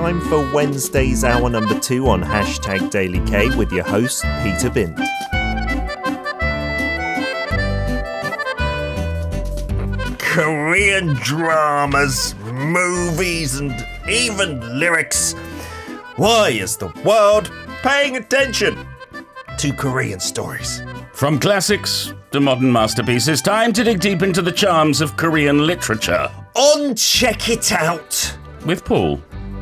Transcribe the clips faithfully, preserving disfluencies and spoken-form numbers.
time for Wednesday's hour number two on Hashtag Daily K with your host, Peter Vint. Korean dramas, movies, and even lyrics. Why is the world paying attention to Korean stories? From classics to modern masterpieces, time to dig deep into the charms of Korean literature. On Check It Out with Paul.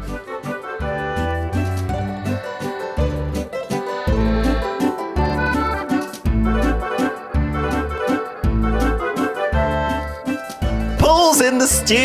Paul's in the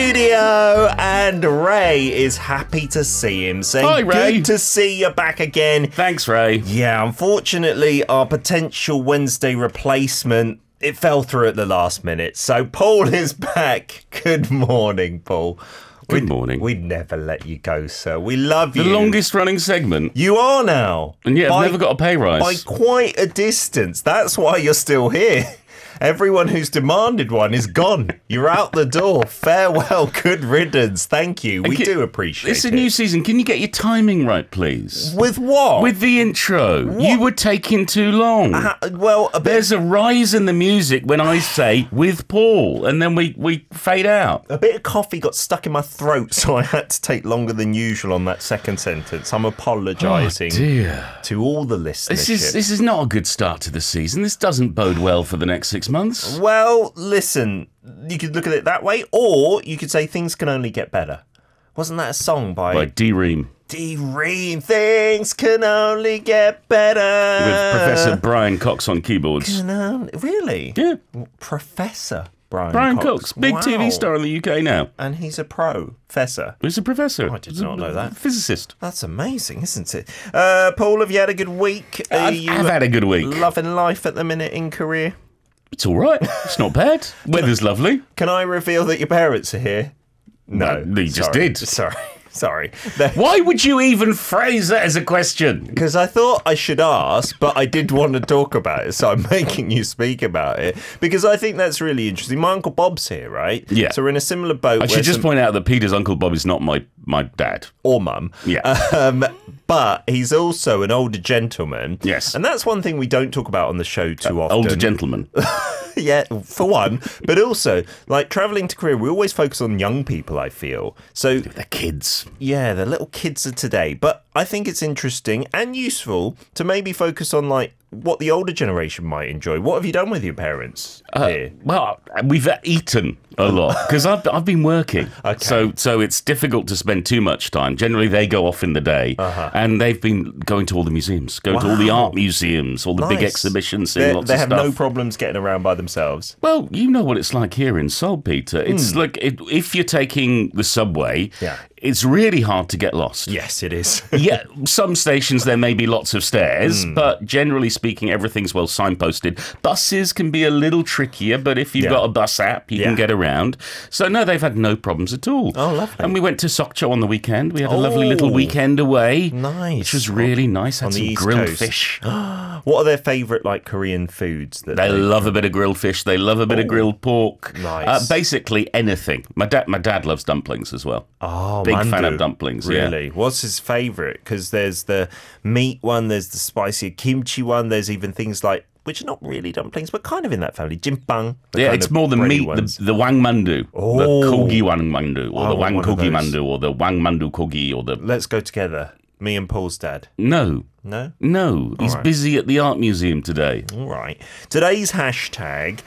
studio and Ray is happy to see him. Saying, hi, Ray. Good to see you back again. Thanks, Ray. Yeah, unfortunately, our potential Wednesday replacement, it fell through at the last minute. So Paul is back. Good morning, Paul. Good we'd, morning. We'd never let you go, sir. We love the you. The longest running segment. You are now. And yet I've never got a pay rise. By quite a distance. That's why you're still here. Everyone who's demanded one is gone. You're out the door. Farewell. Good riddance. Thank you. We can, do appreciate it. It's a new season. Can you get your timing right, please? With what? With the intro. What? You were taking too long. Uh, well, a bit... There's a rise in the music when I say with Paul, and then we, we fade out. A bit of coffee got stuck in my throat, so I had to take longer than usual on that second sentence. I'm apologising oh, dear. to all the listeners. This is, this is not a good start to the season. This doesn't bode well for the next six months. Well, listen, you could look at it that way, or you could say things can only get better. Wasn't that a song by... By D-Ream. D-Ream, things can only get better. With Professor Brian Cox on keyboards. Can only... Really? Yeah. Professor Brian, Brian Cox. Cox, big wow. T V star in the U K now. And he's a professor. He's a professor. Oh, I did not know that. Physicist. That's amazing, isn't it? Uh, Paul, have you had a good week? I've, you I've had a good week. Loving life at the minute in Korea? It's all right. It's not bad. Weather's lovely. Can I reveal that your parents are here? No. no you just sorry. did. Sorry. Sorry. Why would you even phrase that as a question? Because I thought I should ask, but I did want to talk about it, so I'm making you speak about it. Because I think that's really interesting. My Uncle Bob's here, right? Yeah. So we're in a similar boat. I should just some... point out that Peter's Uncle Bob is not my, my dad. Or mum. Yeah. Um, but he's also an older gentleman. Yes. And that's one thing we don't talk about on the show too uh, often. Older gentleman. Yeah, for one. But also, like, travelling to Korea, we always focus on young people, I feel. So the kids. Yeah, the little kids of today. But I think it's interesting and useful to maybe focus on, like, what the older generation might enjoy. What have you done with your parents uh, here? Well, we've eaten a lot because I've, I've been working. Okay. So so it's difficult to spend too much time. Generally, they go off in the day uh-huh. and they've been going to all the museums, going wow. to all the art museums, all the nice. big exhibitions, seeing They're, lots they of have stuff. no problems getting around by themselves. Well, you know what it's like here in Seoul, Peter. It's mm. like it, if you're taking the subway, yeah. it's really hard to get lost. Yes, it is. Yeah, some stations there may be lots of stairs, mm. but generally speaking, everything's well signposted. Buses can be a little trickier, but if you've yeah. got a bus app, you yeah. can get around. So no, they've had no problems at all. Oh, lovely. And we went to Sokcho on the weekend. We had a oh, lovely little weekend away. Nice. Which was really nice. Had on some the East grilled Coast. fish. What are their favourite, like, Korean foods? That They they love a bit of grilled fish. They love a bit oh, of grilled pork. Nice. Uh, basically anything. My dad, my dad loves dumplings as well. Oh, big mandu. fan of dumplings. Really? Yeah. What's his favourite? Because there's the meat one, there's the spicy kimchi one, there's even things like, which are not really dumplings, but kind of in that family, jimpang. Yeah, it's more the meat, the, the wang mandu, oh. the kogi wang mandu, or oh, the wang kogi those. mandu, or the wang mandu kogi, or the... Let's go together. Me and Paul's dad. No. No? No. He's right. busy at the art museum today. All right. Today's hashtag...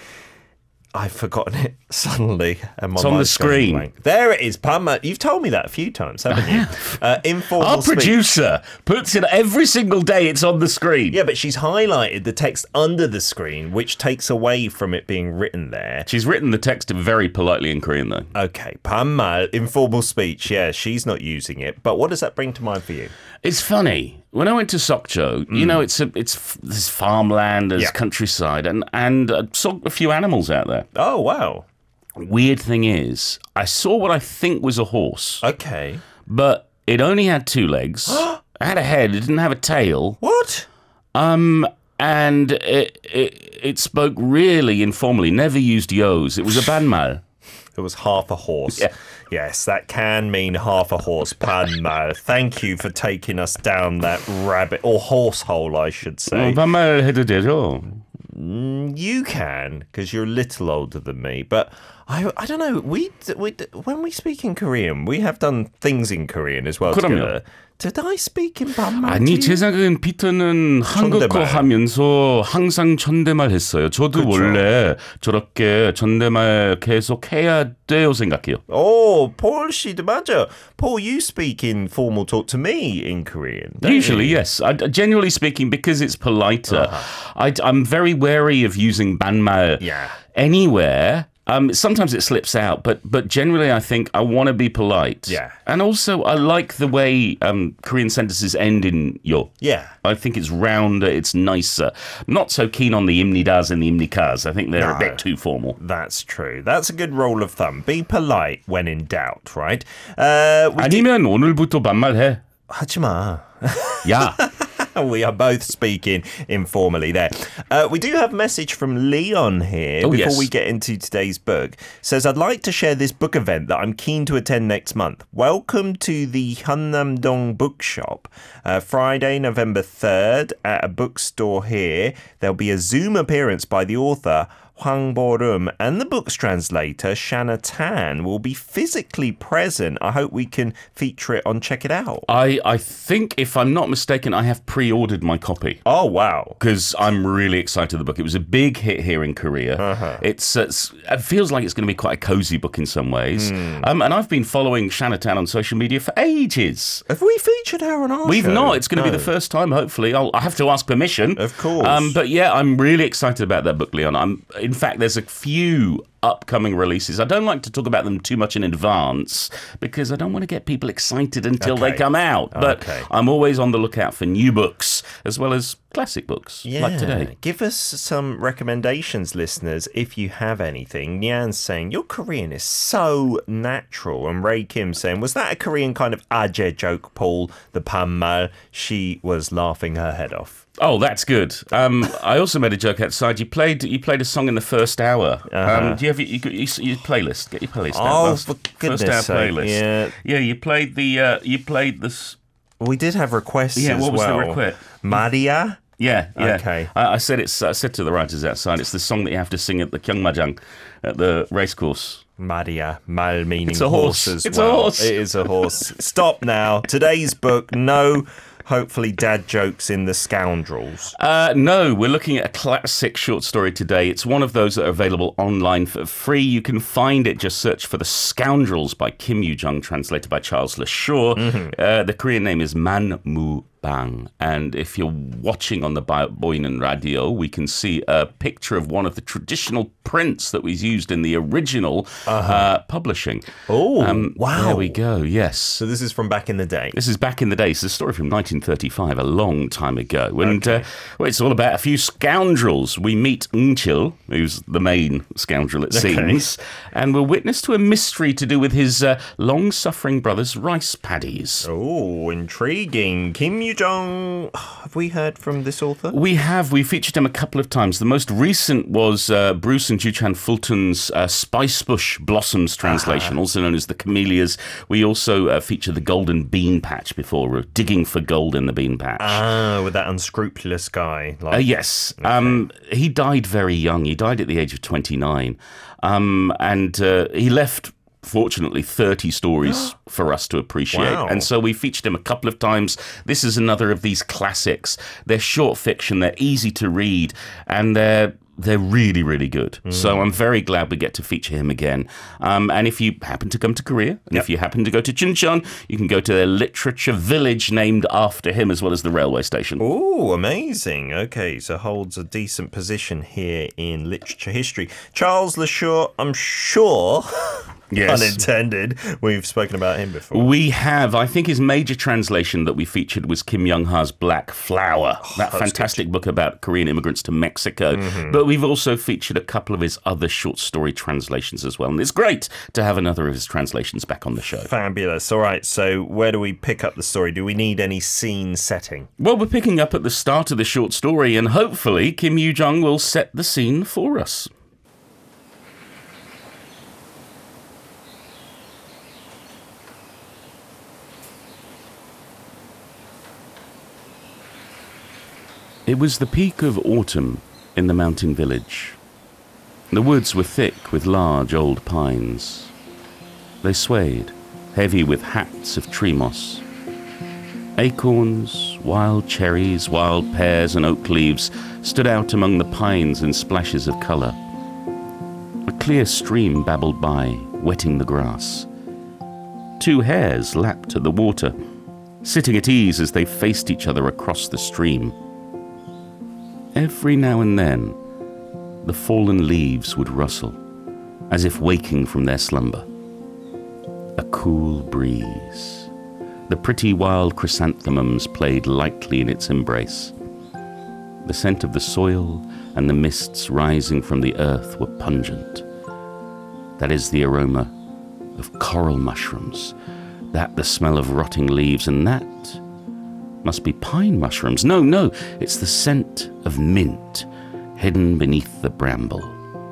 I've forgotten it suddenly. And my it's on the screen. Blank. There it is, Pam. You've told me that a few times, haven't you? Uh, informal Our speech. producer puts it every single day. It's on the screen. Yeah, but she's highlighted the text under the screen, which takes away from it being written there. She's written the text very politely in Korean, though. Okay, Pammal, informal speech. Yeah, she's not using it. But what does that bring to mind for you? It's funny. When I went to Sokcho, mm. you know, it's a, it's there's farmland, there's yeah. countryside, and and I saw a few animals out there. Oh wow! Weird thing is, I saw what I think was a horse. Okay, but it only had two legs. It had a head. It didn't have a tail. What? Um, and it it, it spoke really informally. Never used yos. It was a banmal. It was half a horse. Yeah. Yes, that can mean half a horse. 반말. Thank you for taking us down that rabbit or horse hole, I should say. 어, 반말 해도 되죠. You can, because you're a little older than me. But I, I don't know. We, we, when we speak in Korean, we have done things in Korean as well 그럼요. together. Did I speak in 반말? 아니 제 생각엔 피터는 한국어 존댓말. 하면서 항상 존댓말 했어요. 저도 그쵸. 원래 저렇게 존댓말 계속 해야 돼요 생각해요. Oh, Paul 씨도 맞아. Paul, you speak in formal talk to me in Korean. don't Usually, you? yes. I, generally speaking, because it's politer, Uh-huh. I, I'm very wary of using 반말 Yeah. anywhere. Um, sometimes it slips out, but but generally I think I want to be polite. Yeah. And also I like the way um, Korean sentences end in yo. Yeah. I think it's rounder, it's nicer. I'm not so keen on the imnidas and the imnikas. I think they're No. a bit too formal. That's true. That's a good rule of thumb. Be polite when in doubt, right? Uh, we 아니면 오늘부터 반말해. 하지 마. 야. We are both speaking informally there. Uh, we do have a message from Leon here Oh, before yes. we get into today's book. Says, I'd like to share this book event that I'm keen to attend next month. Welcome to the Hannam-dong bookshop. Uh, Friday, November third at a bookstore here. There'll be a Zoom appearance by the author Hwang Bo-rum, and the book's translator, Shanna Tan, will be physically present. I hope we can feature it on Check It Out. I, I think, if I'm not mistaken, I have pre-ordered my copy. Oh, wow. Because I'm really excited the book. It was a big hit here in Korea. Uh-huh. It's, uh, it's it feels like it's going to be quite a cozy book in some ways. Hmm. Um, and I've been following Shanna Tan on social media for ages. Have we featured her on our We've show? not. It's going to be No. the first time, hopefully. I'll I have to ask permission. Of course. Um, but yeah, I'm really excited about that book, Leon. I'm, in fact, there's a few upcoming releases. I don't like to talk about them too much in advance because I don't want to get people excited until Okay. they come out. But Okay. I'm always on the lookout for new books as well as classic books like today. Give us some recommendations, listeners, if you have anything. Nyan's saying, your Korean is so natural. And Ray Kim saying, was that a Korean kind of aje joke, Paul? The panmal? She was laughing her head off. Oh, that's good. Um, I also made a joke outside. You played you played a song in the first hour. Um, do you have your, your, your, your playlist? Get your playlist out. Oh, Last- for first goodness hour sake, playlist. yeah. yeah. You played the uh, you played this. We did have requests Yeah, as what was the well. request? Maria? Yeah, yeah. Okay. I, I said it's. I said to the writers outside, it's the song that you have to sing at the Gyeongmajang, at the racecourse. Maria, mal meaning It's a horse. as It's a well. horse. It is a horse. Stop now. Today's book, no, hopefully, dad jokes in The Scoundrels. Uh, no, we're looking at a classic short story today. It's one of those that are available online for free. You can find it. Just search for The Scoundrels by Kim Yoo-jung, translated by Charles LeShaw. Mm-hmm. Uh, the Korean name is Man Mu Bang. And if you're watching on the Boynan Radio, we can see a picture of one of the traditional prints that was used in the original uh-huh. uh, publishing. Oh, wow. There we go, yes. So this is from back in the day. This is back in the day. It's a story from nineteen thirty-five, a long time ago. And Okay. uh, well, it's all about a few scoundrels. We meet Ng-chil, who's the main scoundrel, it Okay. seems, and we're witness to a mystery to do with his uh, long-suffering brother's rice paddies. Oh, intriguing. Kim Yoo-jung, have we heard from this author? We have. We featured him a couple of times. The most recent was uh, Bruce and Juchan Fulton's uh, Spice Bush Blossoms translation, Ah. also known as The Camellias. We also uh, featured the Golden Bean Patch before, uh, digging for gold in the bean patch. Ah, with that unscrupulous guy. Like, Uh, yes. Um, he died very young. He died at the age of twenty-nine. Um, and uh, he left, fortunately, thirty stories for us to appreciate. Wow. And so we featured him a couple of times. This is another of these classics. They're short fiction. They're easy to read. And they're... They're really, really good. Mm. So I'm very glad we get to feature him again. Um, and if you happen to come to Korea, and Yep. if you happen to go to Chuncheon, you can go to their literature village named after him, as well as the railway station. Oh, amazing. Okay, so holds a decent position here in literature history. Charles LeShaw, I'm sure, Yes. unintended, we've spoken about him before. We have. I think his major translation that we featured was Kim Young-ha's Black Flower, that fantastic book about Korean immigrants to Mexico. Mm-hmm. But we've also featured a couple of his other short story translations as well. And it's great to have another of his translations back on the show. Fabulous. All right, so where do we pick up the story? Do we need any scene setting? Well, we're picking up at the start of the short story, and hopefully Kim Yoo-jung will set the scene for us. It was the peak of autumn in the mountain village. The woods were thick with large old pines. They swayed, heavy with hats of tree moss. Acorns, wild cherries, wild pears and oak leaves stood out among the pines in splashes of colour. A clear stream babbled by, wetting the grass. Two hares lapped at the water, sitting at ease as they faced each other across the stream. Every now and then, the fallen leaves would rustle, as if waking from their slumber. A cool breeze. The pretty wild chrysanthemums played lightly in its embrace. The scent of the soil and the mists rising from the earth were pungent. That is the aroma of coral mushrooms, that the smell of rotting leaves, and that must be pine mushrooms. No, no, it's the scent of mint hidden beneath the bramble.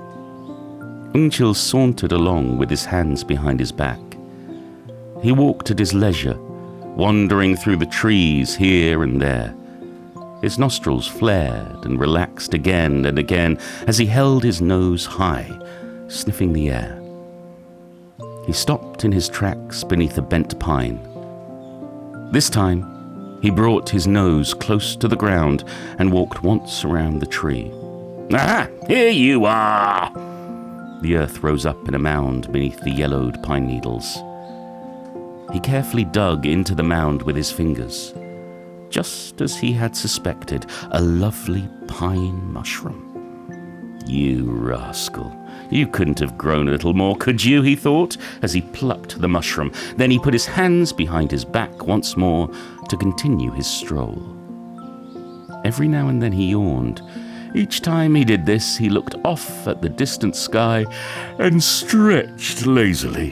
Eunchil sauntered along with his hands behind his back. He walked at his leisure, wandering through the trees here and there. His nostrils flared and relaxed again and again as he held his nose high, sniffing the air. He stopped in his tracks beneath a bent pine. This time, he brought his nose close to the ground and walked once around the tree. "Aha! Here you are!" The earth rose up in a mound beneath the yellowed pine needles. He carefully dug into the mound with his fingers. Just as he had suspected, a lovely pine mushroom. "You rascal, you couldn't have grown a little more, could you?" he thought, as he plucked the mushroom. Then he put his hands behind his back once more to continue his stroll. Every now and then he yawned. Each time he did this, he looked off at the distant sky and stretched lazily.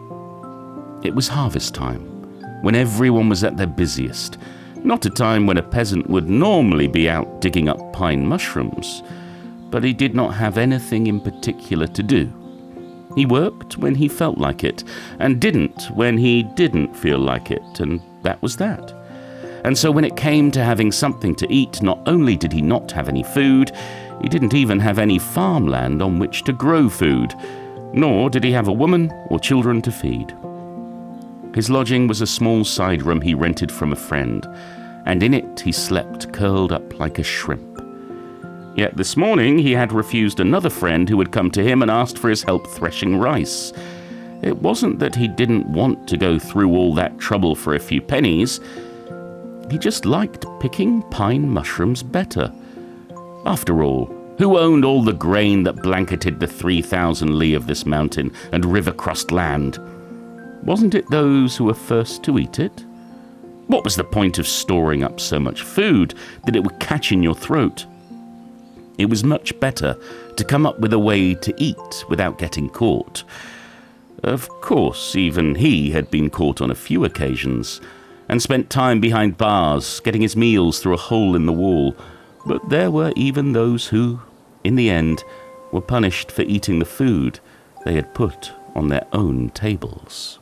It was harvest time, when everyone was at their busiest, not a time when a peasant would normally be out digging up pine mushrooms, but he did not have anything in particular to do. He worked when he felt like it, and didn't when he didn't feel like it, and that was that. And so when it came to having something to eat, not only did he not have any food, he didn't even have any farmland on which to grow food, nor did he have a woman or children to feed. His lodging was a small side room he rented from a friend, and in it he slept curled up like a shrimp. Yet this morning he had refused another friend who had come to him and asked for his help threshing rice. It wasn't that he didn't want to go through all that trouble for a few pennies. He just liked picking pine mushrooms better. After all, who owned all the grain that blanketed the three thousand li of this mountain and river-crossed land? Wasn't it those who were first to eat it? What was the point of storing up so much food that it would catch in your throat? It was much better to come up with a way to eat without getting caught. Of course, even he had been caught on a few occasions, and spent time behind bars, getting his meals through a hole in the wall. But there were even those who, in the end, were punished for eating the food they had put on their own tables.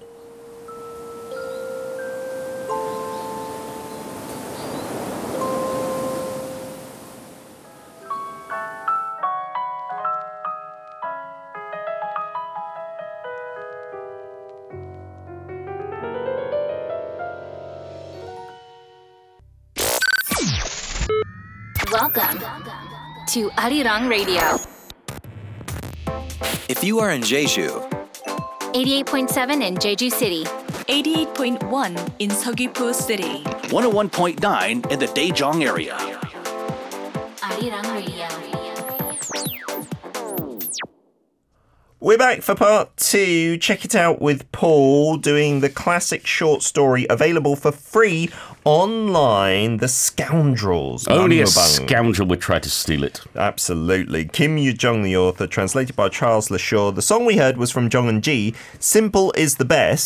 Welcome to Arirang Radio. If you are in Jeju, eighty-eight point seven in Jeju City, eighty-eight point one in Seogwipo City, one oh one point nine in the Daejeong area. Arirang Radio. We're back for part two. Check it out with Paul doing the classic short story available for free online, The Scoundrels. Only a Manmubang. scoundrel would try to steal it. Absolutely. Kim Yoo-jung, the author, translated by Charles Lashaw. The song we heard was from Jong Eun-ji, Simple is the Best.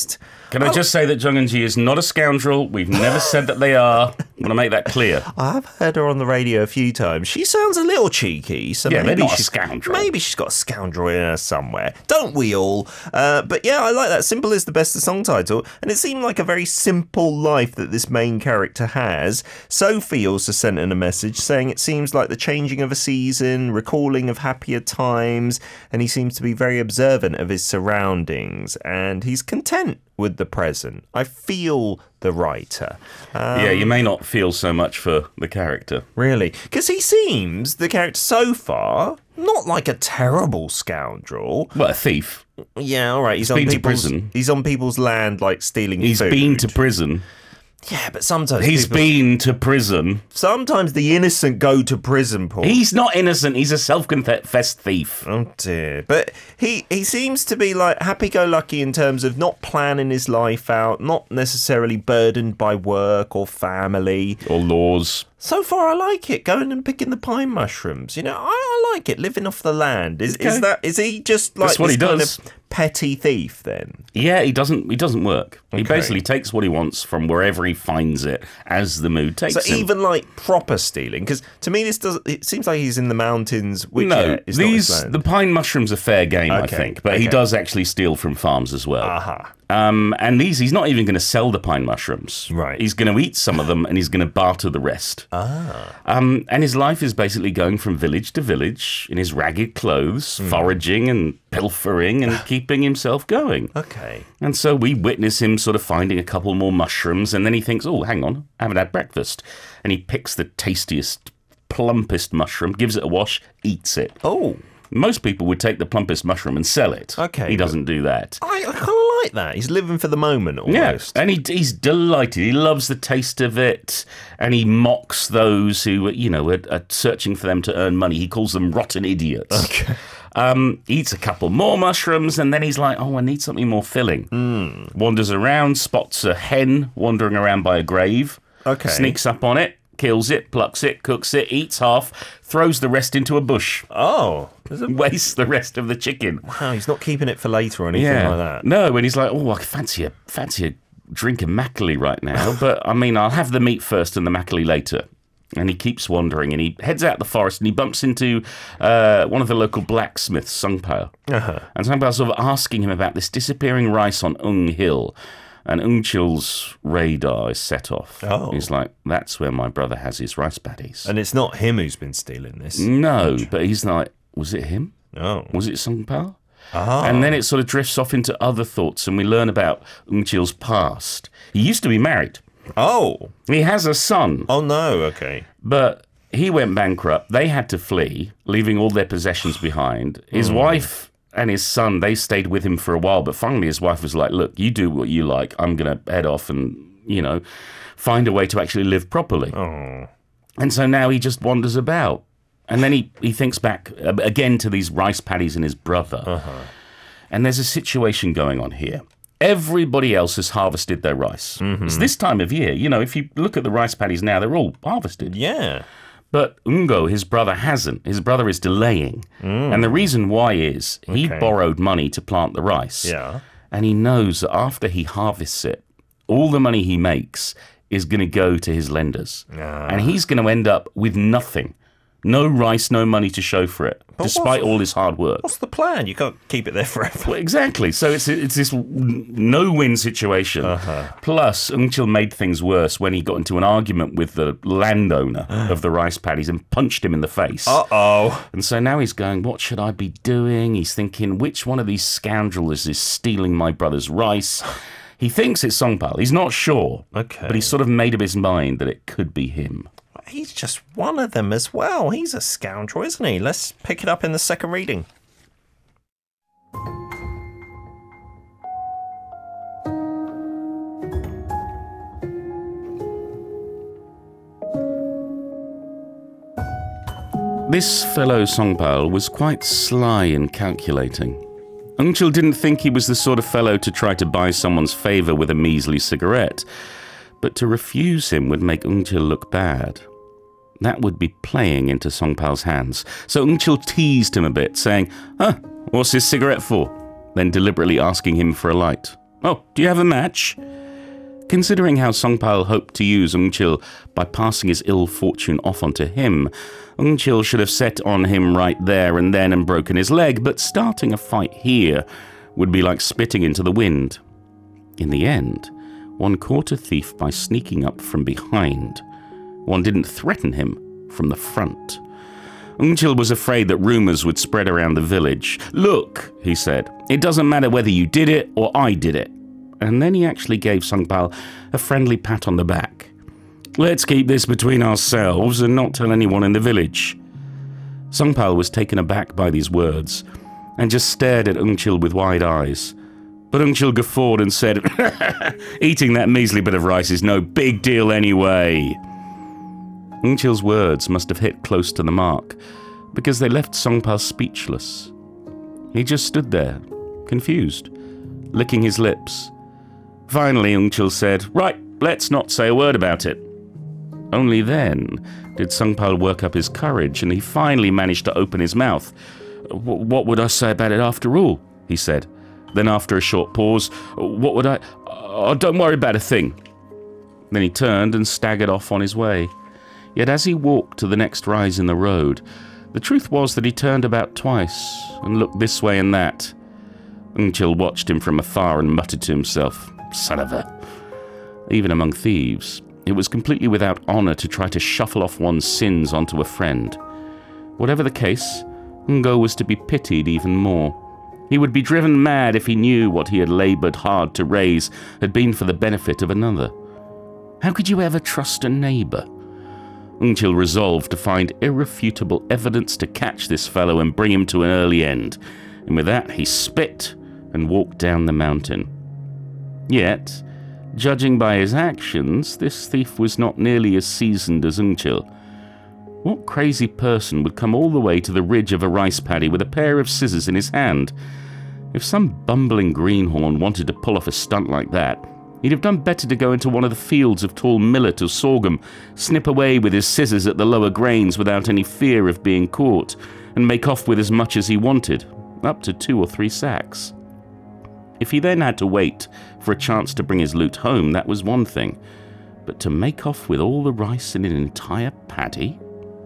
Can I just say that Jung Eun-ji is not a scoundrel? We've never said that they are. I want to make that clear. I've heard her on the radio a few times. She sounds a little cheeky. So Yeah, maybe they're not a she's, scoundrel. Maybe she's got a scoundrel in her somewhere. Don't we all? Uh, but yeah, I like that. Simple is the best the song title. And it seemed like a very simple life that this main character has. Sophie also sent in a message saying it seems like the changing of a season, recalling of happier times, and he seems to be very observant of his surroundings, and he's content with the present. I feel the writer. Um, Yeah, you may not feel so much for the character. Really? Because he seems, the character so far, not like a terrible scoundrel. Well, a thief. Yeah, all right. He's, He's on been to people's, prison. He's on people's land, like stealing He's food. been to prison. Yeah, but sometimes He's people- been to prison. Sometimes the innocent go to prison, Paul. He's not innocent. He's a self-confessed thief. Oh dear. But he, he seems to be like happy-go-lucky in terms of not planning his life out, not necessarily burdened by work or family. Or laws. So far, I like it. Going and picking the pine mushrooms. You know, I, I like it. Living off the land. Is Okay. is that? Is he just like That's what this he kind does. of petty thief then? Yeah, he doesn't. He doesn't work. He Okay. basically takes what he wants from wherever he finds it, as the mood takes So him. even like proper stealing, because to me this does. It seems like he's in the mountains. Which no, yeah, is not his these land. the pine mushrooms are fair game, I Okay, think, but he okay. does actually steal from farms as well. Aha. Um, and these, he's not even going to sell the pine mushrooms. Right. He's going to eat some of them and he's going to barter the rest. Ah. Um, and his life is basically going from village to village in his ragged clothes, Hmm. foraging and pilfering and keeping himself going. Okay. And so we witness him sort of finding a couple more mushrooms, and then he thinks, oh, hang on, I haven't had breakfast. And he picks the tastiest, plumpest mushroom, gives it a wash, eats it. Oh, Most people would take the plumpest mushroom and sell it. Okay, He but- doesn't do that. I, I kind of like that. He's living for the moment almost. Yeah, and he, he's delighted. He loves the taste of it, and he mocks those who, you know, are, are searching for them to earn money. He calls them rotten idiots. Okay. Um, eats a couple more mushrooms, and then he's like, oh, I need something more filling. Mm. Wanders around, spots a hen wandering around by a grave. Okay. Sneaks up on it, kills it, plucks it, cooks it, eats half, throws the rest into a bush. Oh, there's a, Wastes the rest of the chicken. wow, he's not keeping it for later or anything like that. No, and he's like, oh, I fancy a fancy a drink of mackerel right now, but I mean, I'll have the meat first and the mackerel later. And he keeps wandering, and he heads out the forest, and he bumps into uh, one of the local blacksmiths, Sungpao. Uh-huh. And Sungpao's sort of asking him about this disappearing rice on Ung Hill. And Ung Chil's radar is set off. Oh. He's like, that's where my brother has his rice paddies. And it's not him who's been stealing this. No, but he's like, was it him? Oh. Was it Sungpao? Ah. And then it sort of drifts off into other thoughts, and we learn about Ung Chil's past. He used to be married. Oh. He has a son, Oh, no. Okay. but he went bankrupt. They had to flee, leaving all their possessions behind. His wife and his son, they stayed with him for a while, but finally his wife was like, look, you do what you like. I'm going to head off and, you know, find a way to actually live properly. Oh. And so now he just wanders about. And then he, he thinks back uh, again to these rice paddies and his brother. Uh-huh. And there's a situation going on here. Everybody else has harvested their rice. It's this time of year. You know, if you look at the rice paddies now, they're all harvested. Yeah. But Ungo, his brother, hasn't. His brother is delaying. And the reason why is he Okay. borrowed money to plant the rice. Yeah. And he knows that after he harvests it, all the money he makes is going to go to his lenders. Ah. And he's going to end up with nothing. No rice, no money to show for it, despite what's- all his hard work. What's the plan? You can't keep it there forever. Well, exactly. So it's it's this no-win situation. Uh-huh. Plus, Ungchil made things worse when he got into an argument with the landowner of the rice paddies and punched him in the face. Uh-oh. And so now he's going, what should I be doing? He's thinking, which one of these scoundrels is stealing my brother's rice? He thinks it's Songpal. He's not sure. Okay. But he's sort of made up his mind that it could be him. He's just one of them as well. He's a scoundrel, isn't he? Let's pick it up in the second reading. This fellow Songpal was quite sly and calculating. Ungchil didn't think he was the sort of fellow to try to buy someone's favour with a measly cigarette, but to refuse him would make Ungchil look bad. That would be playing into Songpal's hands, so Ungchil teased him a bit, saying, "Huh, what's this cigarette for?" Then deliberately asking him for a light. Oh, do you have a match? Considering how Songpal hoped to use Ung Chil by passing his ill fortune off onto him, Ung Chil should have set on him right there and then and broken his leg, but starting a fight here would be like spitting into the wind. In the end, one caught a thief by sneaking up from behind. One didn't threaten him from the front. Ung Chil was afraid that rumours would spread around the village. Look, he said, it doesn't matter whether you did it or I did it. And then he actually gave Songpal a friendly pat on the back. Let's keep this between ourselves and not tell anyone in the village. Songpal was taken aback by these words and just stared at Ung Chil with wide eyes. But Ung Chil guffawed and said, eating that measly bit of rice is no big deal anyway. Ung Chil's words must have hit close to the mark, because they left Songpal speechless. He just stood there, confused, licking his lips. Finally, Ung Chil said, right, let's not say a word about it. Only then did Songpal work up his courage, and he finally managed to open his mouth. What would I say about it after all? He said. Then after a short pause, what would I... Oh, don't worry about a thing. Then he turned and staggered off on his way. Yet as he walked to the next rise in the road, the truth was that he turned about twice and looked this way and that. Ung Chil watched him from afar and muttered to himself, son of a... Even among thieves, it was completely without honour to try to shuffle off one's sins onto a friend. Whatever the case, Ungo was to be pitied even more. He would be driven mad if he knew what he had laboured hard to raise had been for the benefit of another. How could you ever trust a neighbour? Ung Chil resolved to find irrefutable evidence to catch this fellow and bring him to an early end, and with that he spit and walked down the mountain. Yet, judging by his actions, this thief was not nearly as seasoned as Ung Chil. What crazy person would come all the way to the ridge of a rice paddy with a pair of scissors in his hand? If some bumbling greenhorn wanted to pull off a stunt like that, he'd have done better to go into one of the fields of tall millet or sorghum, snip away with his scissors at the lower grains without any fear of being caught, and make off with as much as he wanted, up to two or three sacks. If he then had to wait for a chance to bring his loot home, that was one thing. But to make off with all the rice in an entire paddy?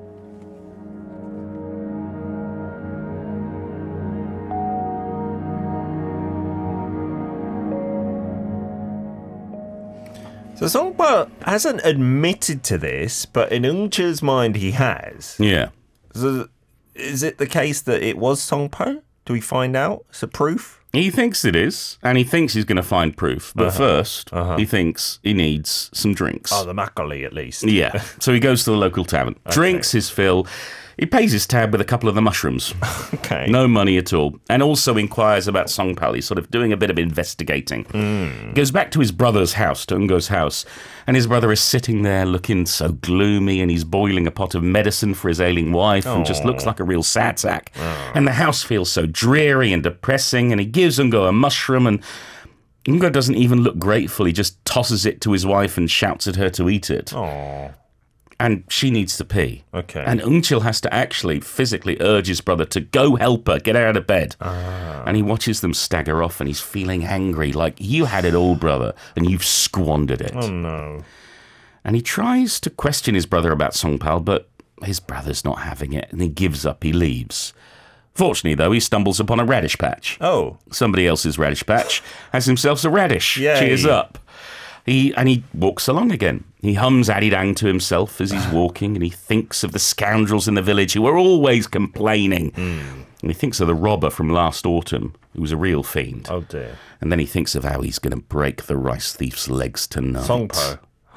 So Songpal hasn't admitted to this, but in Ung Chil's mind he has. Yeah. So is it the case that it was Songpal? Do we find out? Is it proof? He thinks it is, and he thinks he's going to find proof. But Uh-huh. first, Uh-huh. he thinks he needs some drinks. Oh, the Macaulay at least. Yeah. So he goes to the local tavern, drinks his fill. He pays his tab with a couple of the mushrooms. Okay. No money at all. And also inquires about Songpal. He's sort of doing a bit of investigating. Mm. Goes back to his brother's house, to Ungo's house, and his brother is sitting there looking so gloomy, and he's boiling a pot of medicine for his ailing wife and just looks like a real sad sack. And the house feels so dreary and depressing, and he gives Ungo a mushroom, and Ungo doesn't even look grateful. He just tosses it to his wife and shouts at her to eat it. Oh. And she needs to pee. Okay. And Ung Chil has to actually physically urge his brother to go help her, get her out of bed. Ah. And he watches them stagger off and he's feeling angry, like, you had it all, brother, and you've squandered it. Oh, no. And he tries to question his brother about Songpal, but his brother's not having it, and he gives up, he leaves. Fortunately, though, he stumbles upon a radish patch. Oh. Somebody else's radish patch has himself a radish. Yay. Cheers up. He And he walks along again. He hums Arirang to himself as he's walking, and he thinks of the scoundrels in the village who are always complaining. Mm. And he thinks of the robber from last autumn, who was a real fiend. Oh, dear. And then he thinks of how he's going to break the rice thief's legs tonight. Songpal.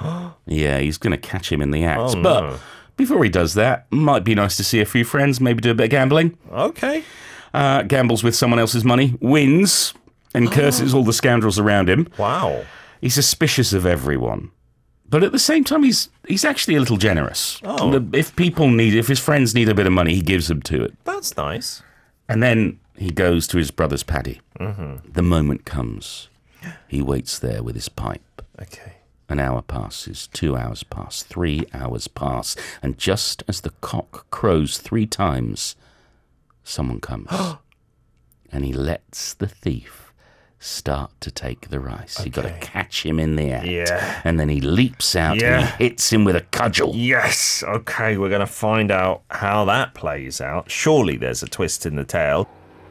Yeah, he's going to catch him in the act. Oh, but no. before he does that, might be nice to see a few friends, maybe do a bit of gambling. Okay. Uh, gambles with someone else's money, wins, and curses all the scoundrels around him. Wow. He's suspicious of everyone. But at the same time, he's he's actually a little generous. Oh. If people need, if his friends need a bit of money, he gives them to it. That's nice. And then he goes to his brother's paddy. Mm-hmm. The moment comes. He waits there with his pipe. Okay. An hour passes, two hours pass, three hours pass, and just as the cock crows three times, someone comes. And he lets the thief start to take the rice. Okay. You've got to catch him in the act. Yeah. And then he leaps out Yeah. and he hits him with a cudgel. Yes. Okay, we're going to find out how that plays out. Surely there's a twist in the tale.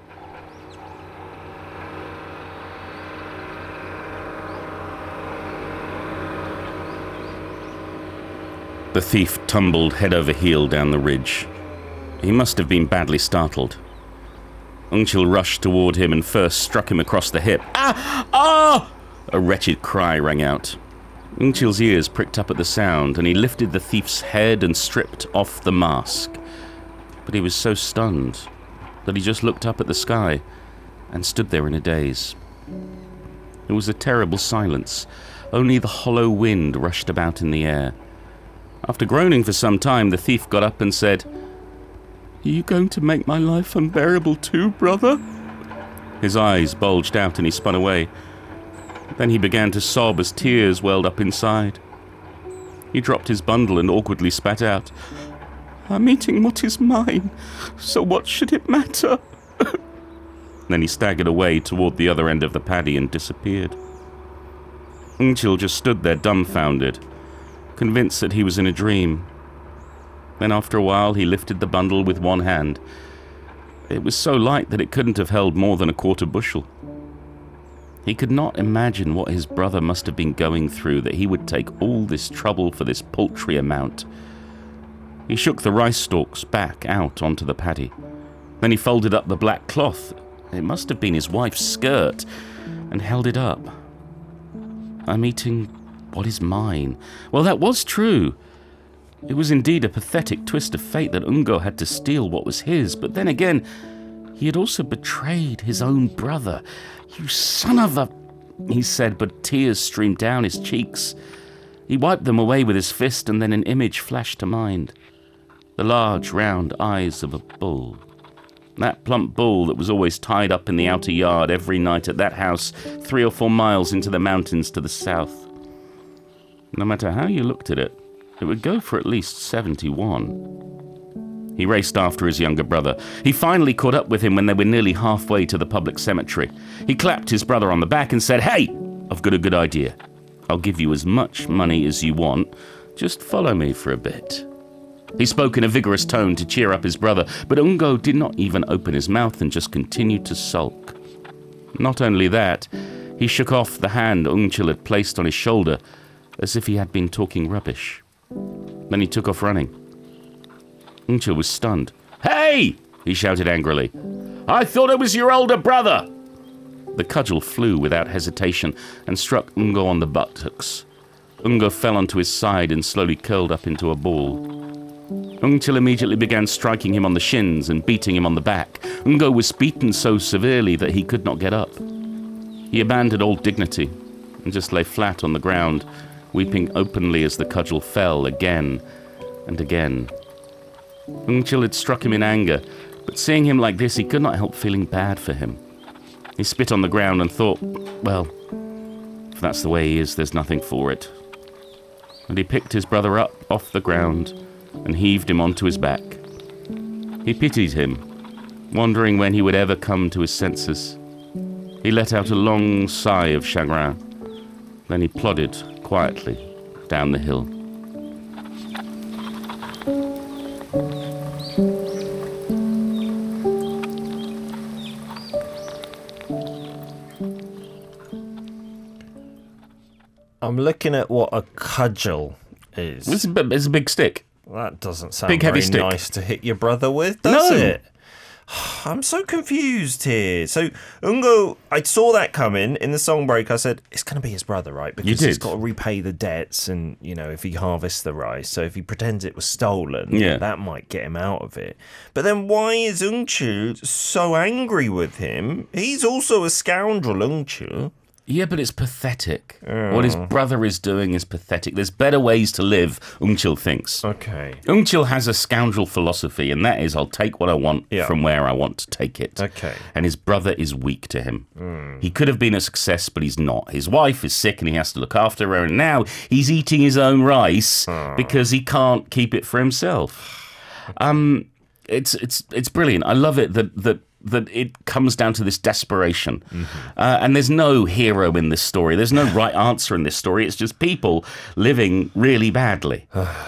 The thief tumbled head over heel down the ridge. He must have been badly startled. Ungchil rushed toward him and first struck him across the hip. Ah! Ah! A wretched cry rang out. Ungchil's ears pricked up at the sound, and he lifted the thief's head and stripped off the mask. But he was so stunned that he just looked up at the sky and stood there in a daze. It was a terrible silence. Only the hollow wind rushed about in the air. After groaning for some time, the thief got up and said, "Are you going to make my life unbearable too, brother?" His eyes bulged out and he spun away. Then he began to sob as tears welled up inside. He dropped his bundle and awkwardly spat out, "I'm eating what is mine, so what should it matter?" Then he staggered away toward the other end of the paddy and disappeared. Ungchil just stood there dumbfounded, convinced that he was in a dream. Then after a while he lifted the bundle with one hand. It was so light that it couldn't have held more than a quarter bushel. He could not imagine what his brother must have been going through, that he would take all this trouble for this paltry amount. He shook the rice stalks back out onto the paddy. Then he folded up the black cloth, it must have been his wife's skirt, and held it up. "I'm eating what is mine." Well, that was true. It was indeed a pathetic twist of fate that Ungo had to steal what was his, but then again, he had also betrayed his own brother. "You son of a..." he said, but tears streamed down his cheeks. He wiped them away with his fist, and then an image flashed to mind. The large, round eyes of a bull. That plump bull that was always tied up in the outer yard every night at that house three or four miles into the mountains to the south. No matter how you looked at it, it would go for at least seventy-one. He raced after his younger brother. He finally caught up with him when they were nearly halfway to the public cemetery. He clapped his brother on the back and said, "Hey, I've got a good idea. I'll give you as much money as you want. Just follow me for a bit." He spoke in a vigorous tone to cheer up his brother, but Ungo did not even open his mouth and just continued to sulk. Not only that, he shook off the hand Ungchil had placed on his shoulder, as if he had been talking rubbish. Then he took off running. Ungchil was stunned. "Hey!" he shouted angrily. "I thought it was your older brother!" The cudgel flew without hesitation and struck Ungo on the buttocks. Ungo fell onto his side and slowly curled up into a ball. Ungchil immediately began striking him on the shins and beating him on the back. Ungo was beaten so severely that he could not get up. He abandoned all dignity and just lay flat on the ground, weeping openly as the cudgel fell again and again. Ungchil had struck him in anger, but seeing him like this, he could not help feeling bad for him. He spit on the ground and thought, well, if that's the way he is, there's nothing for it. And he picked his brother up off the ground and heaved him onto his back. He pitied him, wondering when he would ever come to his senses. He let out a long sigh of chagrin. Then he plodded quietly down the hill. I'm looking at what a cudgel is. It's a, bit, it's a big stick. That doesn't sound Big, heavy very stick. nice to hit your brother with, does No. it? I'm so confused here. So, Ungo, I saw that coming in the song break. I said, it's going to be his brother, right? Because You he's did. got to repay the debts and, you know, if he harvests the rice. So if he pretends it was stolen, Yeah. that might get him out of it. But then why is Ungchil so angry with him? He's also a scoundrel, Ungchil. Yeah, but it's pathetic. What his brother is doing is pathetic. There's better ways to live, Ungchil thinks. Okay. Ungchil has a scoundrel philosophy, and that is, I'll take what I want Yeah. from where I want to take it. Okay. And his brother is weak to him. He could have been a success, but he's not. His wife is sick and he has to look after her, and now he's eating his own rice because he can't keep it for himself. Um, it's it's it's brilliant. I love it that that that it comes down to this desperation. Mm-hmm. Uh, and there's no hero in this story. There's no right answer in this story. It's just people living really badly.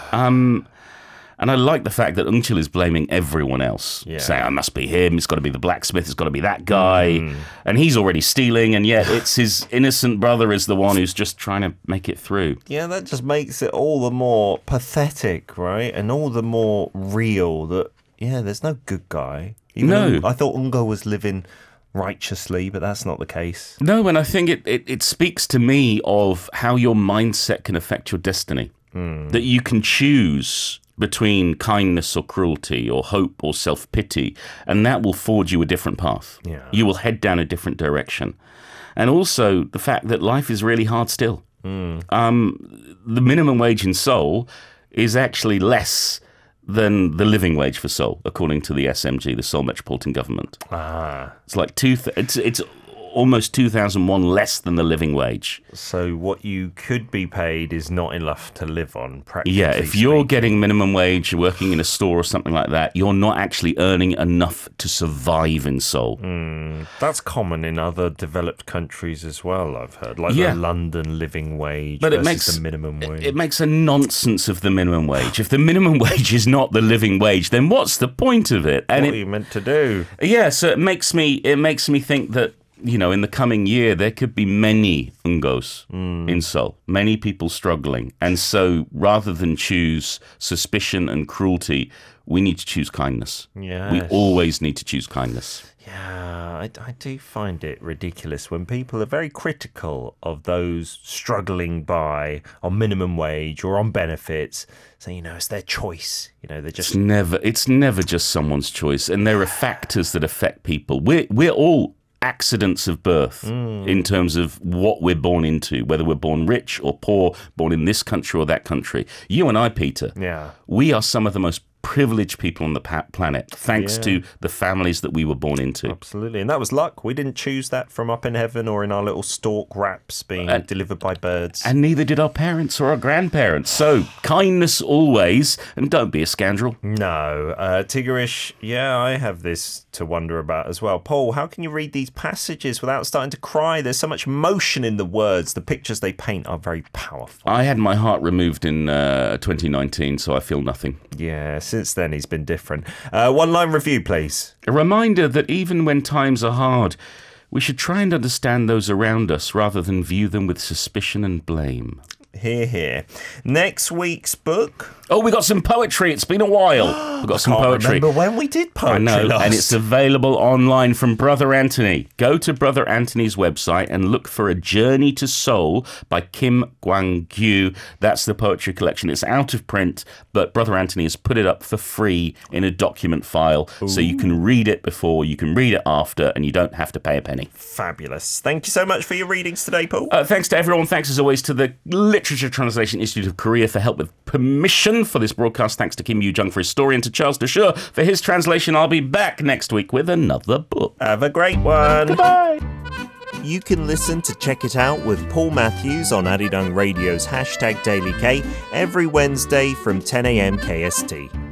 um, and I like the fact that Eunchil is blaming everyone else, yeah. saying, "I must be him, it's got to be the blacksmith, it's got to be that guy." Mm. And he's already stealing, and yet it's his innocent brother is the one who's just trying to make it through. Yeah, that just makes it all the more pathetic, right? And all the more real that, yeah, there's no good guy. Even no. I thought Ungo was living righteously, but that's not the case. No, and I think it, it, it speaks to me of how your mindset can affect your destiny. Mm. That you can choose between kindness or cruelty or hope or self-pity, and that will forge you a different path. Yeah. You will head down a different direction. And also the fact that life is really hard still. Mm. Um, the minimum wage in Seoul is actually less than the living wage for Seoul, according to the S M G, the Seoul Metropolitan Government. Ah. It's like two. Th- it's it's almost two thousand won less than the living wage. So what you could be paid is not enough to live on, practically Yeah, if you're speaking. getting minimum wage, you're working in a store or something like that, you're not actually earning enough to survive in Seoul. Mm, that's common in other developed countries as well, I've heard. Like Yeah. the London living wage But it versus makes the minimum wage. It makes a nonsense of the minimum wage. If the minimum wage is not the living wage, then what's the point of it? And what it, are you meant to do? yeah, so it makes me it makes me think that, you know, in the coming year, there could be many Ungos mm. in Seoul, many people struggling. And so rather than choose suspicion and cruelty, we need to choose kindness. Yes. We always need to choose kindness. Yeah, I, I do find it ridiculous when people are very critical of those struggling by on minimum wage or on benefits. So, you know, it's their choice. You know, they're just... It's never, it's never just someone's choice. And there are factors that affect people. We're, we're all accidents of birth mm. in terms of what we're born into, whether we're born rich or poor, born in this country or that country. You and I, Peter, yeah. we are some of the most privileged people on the pa- planet, thanks yeah. to the families that we were born into. Absolutely. And that was luck. We didn't choose that from up in heaven or in our little stork wraps being and, delivered by birds. And neither did our parents or our grandparents. So, kindness always, and don't be a scoundrel. No. Uh, Tigerish, yeah, I have this to wonder about as well. Paul, how can you read these passages without starting to cry? There's so much emotion in the words. The pictures they paint are very powerful. I had my heart removed in uh, twenty nineteen, so I feel nothing. Yeah, since then he's been different. Uh, one line review, please. A reminder that even when times are hard, we should try and understand those around us rather than view them with suspicion and blame. Hear, hear. Next week's book. Oh, we got some poetry. It's been a while. We got some I can't poetry. remember when we did poetry I know, last. and it's available online from Brother Anthony. Go to Brother Anthony's website and look for A Journey to Seoul by Kim Kwang-gyu. That's the poetry collection. It's out of print, but Brother Anthony has put it up for free in a document file, Ooh. So you can read it before, you can read it after, and you don't have to pay a penny. Fabulous. Thank you so much for your readings today, Paul. Uh, thanks to everyone. Thanks, as always, to the Literature Translation Institute of Korea for help with permission for this broadcast. Thanks to Kim Yoo-jung for his story and to Charles Deshure for his translation. I'll be back next week with another book. Have a great one. Goodbye. You can listen to Check It Out with Paul Matthews on Arirang Radio's hashtag Daily K every Wednesday from ten a.m. K S T.